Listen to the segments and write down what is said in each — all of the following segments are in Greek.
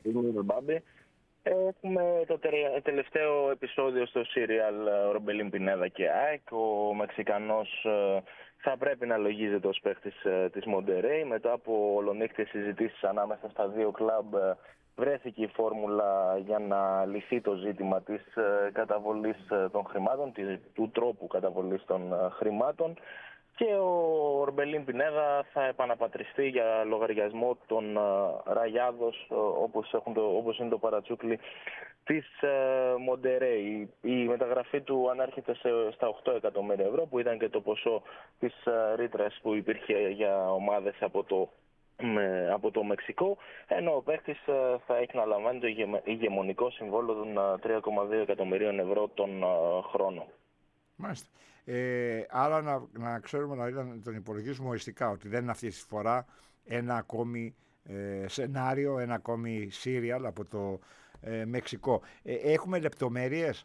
Μπάμπη. Έχουμε το τελευταίο επεισόδιο στο serial Ορμπελίν Πινέδα και ΑΕΚ. Ο Μεξικανός θα πρέπει να λογίζεται ως παίχτης της Μοντερέι. Μετά από ολονύχτιες συζητήσεις ανάμεσα στα δύο κλαμπ βρέθηκε η φόρμουλα για να λυθεί το ζήτημα της καταβολής των χρημάτων, του τρόπου καταβολής των χρημάτων. Και ο Ορμπελίν Πινέδα θα επαναπατριστεί για λογαριασμό των Ραγιάδος, όπως είναι το παρατσούκλι της Μοντερέι. Η μεταγραφή του ανέρχεται στα 8 εκατομμύρια ευρώ, που ήταν και το ποσό της ρήτρας που υπήρχε για ομάδες από το Μεξικό, ενώ ο παίκτης θα έχει να λαμβάνει το ηγεμονικό συμβόλαιο των 3,2 εκατομμυρίων ευρώ τον χρόνο. Μάλιστα. Άρα να ξέρουμε, να τον υπολογίσουμε οριστικά, ότι δεν είναι αυτή τη φορά ένα ακόμη σενάριο, ένα ακόμη serial από το Μεξικό. Έχουμε λεπτομέρειες?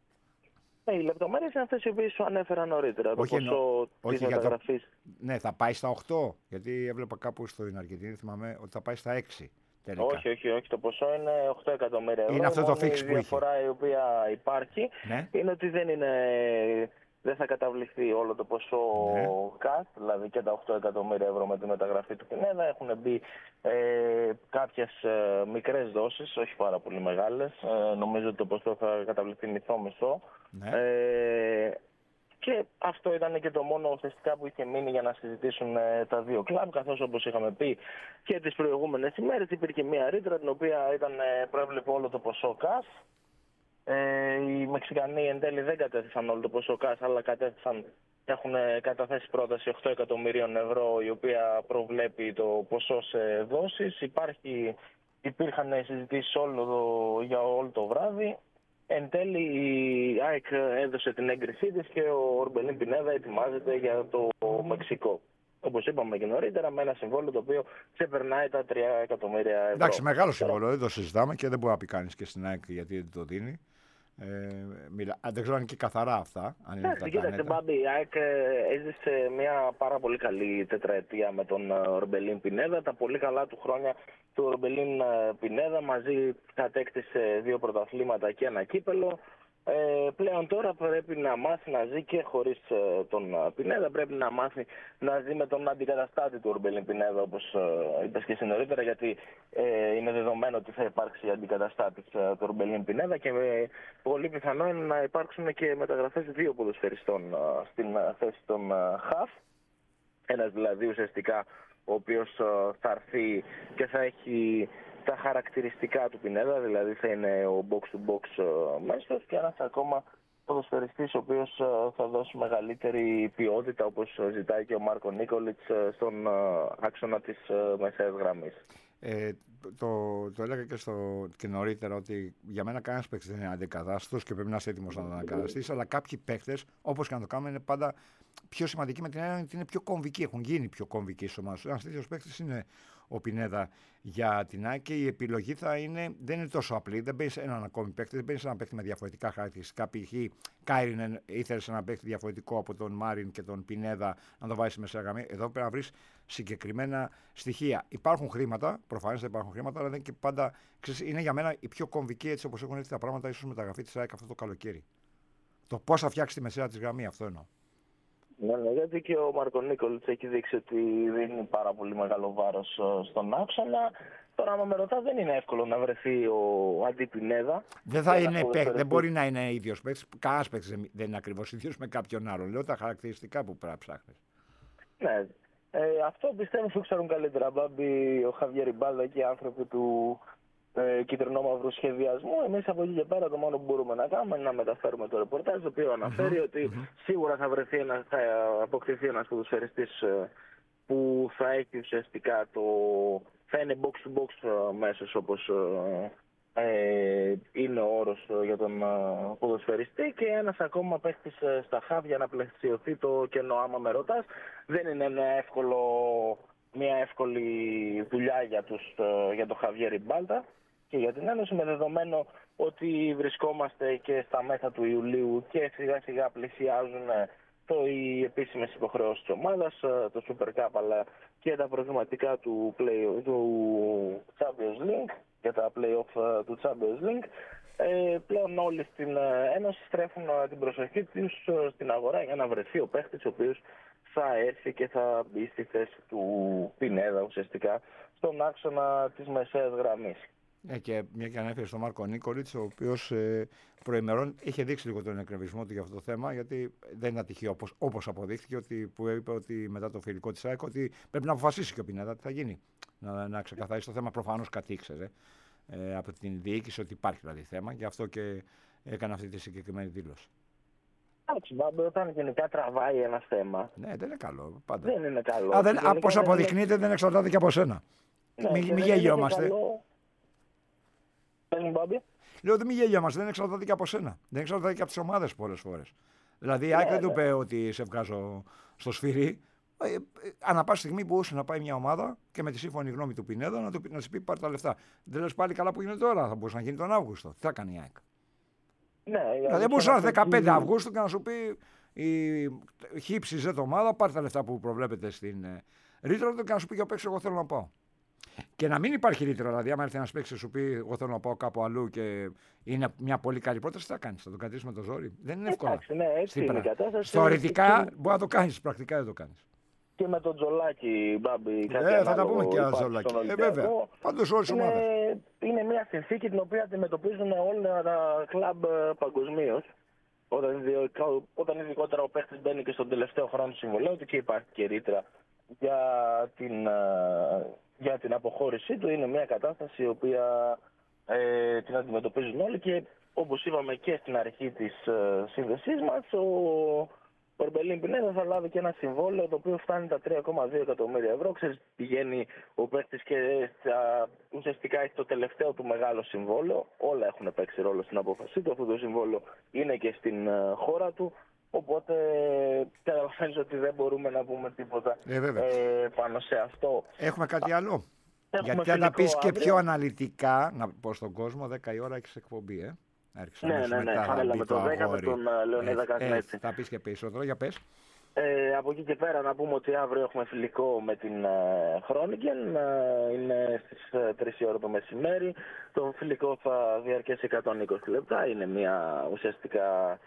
Οι λεπτομέρειες είναι αυτές οι οποίες σου ανέφερα νωρίτερα. Όχι, το ποσό της μεταγραφής. Ναι, θα πάει στα 8, γιατί έβλεπα κάπου στην Αργεντινή, θυμάμαι ότι θα πάει στα 6. Τελικά. Όχι. Το ποσό είναι 8 εκατομμύρια ευρώ. Είναι αυτό το fix που είχε. Η διαφορά η οποία υπάρχει, ναι, είναι ότι δεν θα καταβληθεί όλο το ποσό ΚΑΣ, δηλαδή και τα 8 εκατομμύρια ευρώ με τη μεταγραφή του Πινέδα. Έχουν μπει κάποιες μικρές δόσεις, όχι πάρα πολύ μεγάλες. Νομίζω ότι το ποσό θα καταβληθεί μισό-μισό. Ναι. Και αυτό ήταν και το μόνο ουσιαστικά που είχε μείνει για να συζητήσουν τα δύο κλαμπ, καθώς όπως είχαμε πει και τις προηγούμενες ημέρες υπήρχε μια ρήτρα την οποία προέβλεπε όλο το ποσό ΚΑΣ. Οι Μεξικανοί εν τέλει δεν κατέθεσαν όλο το ποσό ΚΑΣ, αλλά έχουν καταθέσει πρόταση 8 εκατομμυρίων ευρώ, η οποία προβλέπει το ποσό σε δόσεις. Υπήρχαν συζητήσεις για όλο το βράδυ. Εν τέλει η ΑΕΚ έδωσε την έγκρισή της και ο Ορμπελίν Πινέδα ετοιμάζεται για το Μεξικό. Όπως είπαμε και νωρίτερα, με ένα συμβόλαιο το οποίο ξεπερνάει τα 3 εκατομμύρια ευρώ. Εντάξει, μεγάλο συμβόλαιο, δεν το συζητάμε και δεν μπορεί να πει κανείς και στην ΑΕΚ γιατί δεν το δίνει. Δεν ξέρω αν είναι και καθαρά αυτά. Εντάξει, κοίταξε, Μπάμπη, η ΑΕΚ έζησε μια πάρα πολύ καλή τετραετία με τον Ορμπελίν Πινέδα. Τα πολύ καλά του χρόνια του Ορμπελίν Πινέδα μαζί κατέκτησε 2 πρωταθλήματα και ένα κύπελο. Πλέον τώρα πρέπει να μάθει να ζει και χωρίς τον Πινέδα. Πρέπει να μάθει να ζει με τον αντικαταστάτη του Ορμπελίν Πινέδα, όπως είπες και εσύ νωρίτερα, γιατί είναι δεδομένο ότι θα υπάρξει αντικαταστάτης του Ορμπελίν Πινέδα και πολύ πιθανό είναι να υπάρξουν και μεταγραφές 2 ποδοσφαιριστών στην θέση των ΧΑΦ. Ένας δηλαδή ουσιαστικά ο οποίος θα έρθει και θα έχει τα χαρακτηριστικά του Πινέδα, δηλαδή θα είναι ο box-to-box μέσος, και ένας ακόμα ποδοσφαιριστής ο οποίος θα δώσει μεγαλύτερη ποιότητα, όπως ζητάει και ο Μάρκο Νίκολιτς στον άξονα της μεσαίας γραμμής. Το έλεγα και νωρίτερα ότι για μένα κανένας παίκτης δεν είναι αντικατάστατος και πρέπει να είσαι έτοιμος να τον αντικαταστήσεις, αλλά κάποιοι παίκτες, όπως και να το κάνουμε, είναι πάντα πιο σημαντικοί με την έννοια ότι είναι πιο κομβικοί, έχουν γίνει πιο κομβικοί στις ομάδες. Ένας τέτοιος παίκτης είναι ο Πινέδα για την ΑΕΚ και η επιλογή δεν είναι τόσο απλή. Δεν παίρνει έναν ακόμη παίκτη, δεν παίρνει έναν παίκτη με διαφορετικά χαρακτηριστικά. Π.χ. Κάιρινεν ήθελε έναν παίκτη διαφορετικό από τον Μάριν και τον Πινέδα να το βάζει μέσα σε γραμμή. Εδώ πρέπει να βρει συγκεκριμένα στοιχεία. Υπάρχουν χρήματα, προφανώς δεν υπάρχουν χρήματα, αλλά δεν και πάντα. Είναι για μένα η πιο κομβική, έτσι όπως έχουν έρθει τα πράγματα, ίσως μεταγραφή της ΑΕΚ αυτό το καλοκαίρι. Το πώς θα φτιάξει τη μεσαία της γραμμή, αυτό εννοώ. Ναι, γιατί και ο Μάρκο Νίκολιτς έχει δείξει ότι δίνει πάρα πολύ μεγάλο βάρος στον άξονα. Τώρα, άμα με ρωτά, δεν είναι εύκολο να βρεθεί ο αντί-Πινέδα. Δεν μπορεί να είναι ίδιος παίκτης. Κανένας παίκτης δεν είναι ακριβώς ίδιος με κάποιον άλλον. Λέω τα χαρακτηριστικά που πρέπει να ψάχνεις. Ναι. Αυτό πιστεύω που ξέρουν καλύτερα, Μπάμπη, ο Χαβιέρ Μπάλτα και οι άνθρωποι του κυτρινό-μαύρου σχεδιασμού. Εμείς από εκεί και πέρα το μόνο που μπορούμε να κάνουμε είναι να μεταφέρουμε το ρεπορτάζ, το οποίο αναφέρει ότι σίγουρα θα αποκτηθεί ένας ποδοσφαιριστής που θα έχει ουσιαστικά θα είναι box-to-box μέσος, όπως είναι ο όρος για τον ποδοσφαιριστή, και ένας ακόμα παίχτης στα χαβ για να πλαισιωθεί το κενό. Άμα με ρωτάς, δεν είναι μια εύκολη δουλειά για το Χαβιέρ Μπάλτα και για την Ένωση, με δεδομένο ότι βρισκόμαστε και στα μέσα του Ιουλίου και σιγά σιγά πλησιάζουν οι επίσημες υποχρεώσεις της ομάδας, το Super Cup αλλά και τα προγραμματικά του Champions League και τα play-off του Champions League. Πλέον όλοι στην Ένωση στρέφουν την προσοχή τους στην αγορά για να βρεθεί ο παίχτης ο οποίος θα έρθει και θα μπει στη θέση του Πινέδα ουσιαστικά στον άξονα της μεσαίας γραμμής. Και μια και ανέφερε στον Μάρκο Νίκολιτς, ο οποίος προημερών είχε δείξει λίγο τον εκνευρισμό του για αυτό το θέμα, γιατί δεν είναι ατυχαίο όπως αποδείχθηκε, που είπε ότι μετά το φιλικό της ΑΕΚ ότι πρέπει να αποφασίσει και ο Πινέδα τι θα γίνει. Να ξεκαθαρίσει το θέμα. Προφανώς κάτι ήξερε από την διοίκηση ότι υπάρχει δηλαδή θέμα, γι' αυτό και έκανε αυτή τη συγκεκριμένη δήλωση. Εντάξει, όταν γενικά τραβάει ένα θέμα. Ναι, δεν είναι καλό. Πάντα. Δεν είναι καλό. Όπως αποδεικνύεται, δεν εξαρτάται και από σένα. Ναι, Μην γελιόμαστε. Λέω ότι μην γελιόμαστε, δεν εξαρτάται και από σένα. Δεν εξαρτάται και από τις ομάδες πολλές φορές. Δηλαδή, η ΑΕΚ δεν του πει ότι σε βγάζω στο σφυρί. Ανά πάση στιγμή μπορούσε να πάει μια ομάδα και με τη σύμφωνη γνώμη του Πινέδα να του πει πάρει τα λεφτά. Δεν λες πάλι καλά που γίνεται τώρα, θα μπορούσε να γίνει τον Αύγουστο. Τι θα κάνει η ΑΕΚ. Ναι, δηλαδή, μπορούσε να έρθει 15 Αυγούστου και να σου πει η χύψη Z ομάδα, πάρει τα λεφτά που προβλέπετε στην ρήτρα του και να σου πει για παίξει, εγώ θέλω να πάω. Και να μην υπάρχει ρήτρα, δηλαδή, άμα έρθει ένα παίξει σου πει: εγώ θέλω να πάω κάπου αλλού και είναι μια πολύ καλή πρόταση, τι θα κάνει, θα το κρατήσει με το ζόρι. Δεν είναι εύκολο. Ναι, έτσι είναι η κατάσταση. Θεωρητικά μπορεί να το κάνει, πρακτικά δεν το κάνει. Και με τον Τζολάκη, Μπάμπη, θα τα πούμε και για τον Τζολάκη. Βέβαια. Πάντως όλες οι ομάδες. Είναι μια συνθήκη την οποία αντιμετωπίζουν όλα τα κλαμπ παγκοσμίως. Όταν ειδικότερα ο παίχτης μπαίνει και στον τελευταίο χρόνο του συμβολέου του και υπάρχει και ρήτρα για την αποχώρησή του, είναι μια κατάσταση η οποία την αντιμετωπίζουν όλοι και όπως είπαμε και στην αρχή της σύνδεσής μας, ο Ορμπελίν Πινέδα θα λάβει και ένα συμβόλαιο το οποίο φτάνει τα 3,2 εκατομμύρια ευρώ. Ξέρεις, πηγαίνει ο παίκτης και ουσιαστικά έχει το τελευταίο του μεγάλο συμβόλαιο. Όλα έχουν παίξει ρόλο στην απόφασή του. Αυτό το συμβόλαιο είναι και στην χώρα του. Οπότε καταλαβαίνεις ότι δεν μπορούμε να πούμε τίποτα πάνω σε αυτό. Έχουμε κάτι άλλο. Γιατί αν τα πεις και πιο αναλυτικά, να πω στον κόσμο, 10 η ώρα έχεις εκπομπή, Ναι, χάρελα με τον 10 με τον Λεωνίδα Κασνέτση. Θα πεις και περισσότερο, για πες. Από εκεί και πέρα να πούμε ότι αύριο έχουμε φιλικό με την Χρόνικεν, είναι στις 3 η ώρα το μεσημέρι. Το φιλικό θα διαρκέσει 120 λεπτά, είναι μια ουσιαστικά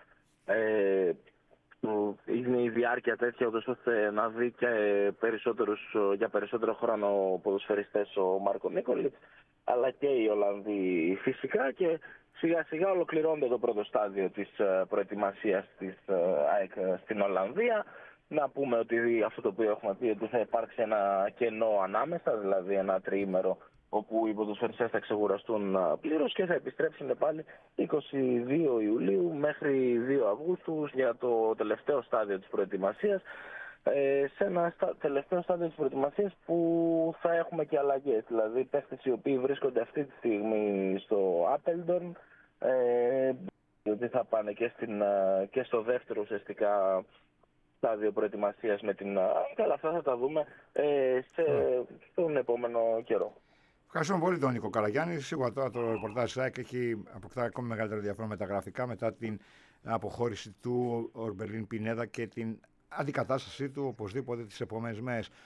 είναι η διάρκεια τέτοια ώστε να δει και για περισσότερο χρόνο ποδοσφαιριστές ο Μάρκο Νίκολιτς, αλλά και οι Ολλανδοί φυσικά, και σιγά σιγά ολοκληρώνεται το πρώτο στάδιο της προετοιμασίας της ΑΕΚ στην Ολλανδία. Να πούμε ότι αυτό το οποίο έχουμε πει, ότι θα υπάρξει ένα κενό ανάμεσα, δηλαδή ένα τριήμερο όπου οι ποδοσφαιριστές θα ξεκουραστούν πλήρως και θα επιστρέψουν πάλι 22 Ιουλίου μέχρι 2 Αυγούστου για το τελευταίο στάδιο της προετοιμασίας. Σε ένα τελευταίο στάδιο της προετοιμασίας που θα έχουμε και αλλαγές, δηλαδή παίχτες οι οποίοι βρίσκονται αυτή τη στιγμή στο Άπελντον, ότι θα πάνε και στο δεύτερο ουσιαστικά στάδιο προετοιμασίας με την αλλά αυτά θα τα δούμε στον επόμενο καιρό. Ευχαριστούμε πολύ τον Νίκο Καραγιάννη. Σίγουρα τώρα το ρεπορτάζ ΣΑΕΚ έχει αποκτά ακόμη μεγαλύτερο ενδιαφέρον με τα γραφικά μετά την αποχώρηση του Ορμπελίν Πινέδα και την αντικατάστασή του οπωσδήποτε τις επόμενες μέρες.